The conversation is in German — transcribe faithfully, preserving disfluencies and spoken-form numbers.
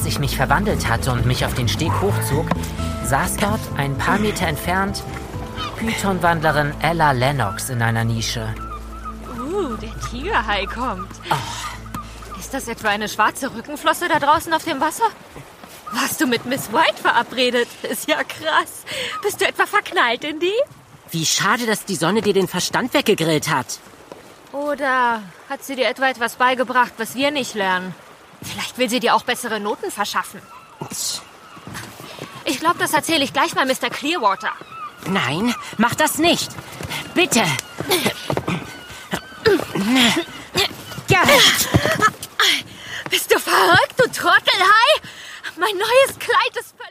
Als ich mich verwandelt hatte und mich auf den Steg hochzog, saß dort ein paar Meter entfernt Pythonwandlerin Ella Lennox in einer Nische. Uh, der Tigerhai kommt. Oh. Ist das etwa eine schwarze Rückenflosse da draußen auf dem Wasser? Warst du mit Miss White verabredet? Ist ja krass. Bist du etwa verknallt in die? Wie schade, dass die Sonne dir den Verstand weggegrillt hat. Oder hat sie dir etwa etwas beigebracht, was wir nicht lernen? Vielleicht will sie dir auch bessere Noten verschaffen. Ich glaube, das erzähle ich gleich mal Mister Clearwater. Nein, mach das nicht. Bitte. Ja. Bist du verrückt, du Trottelhai? Mein neues Kleid ist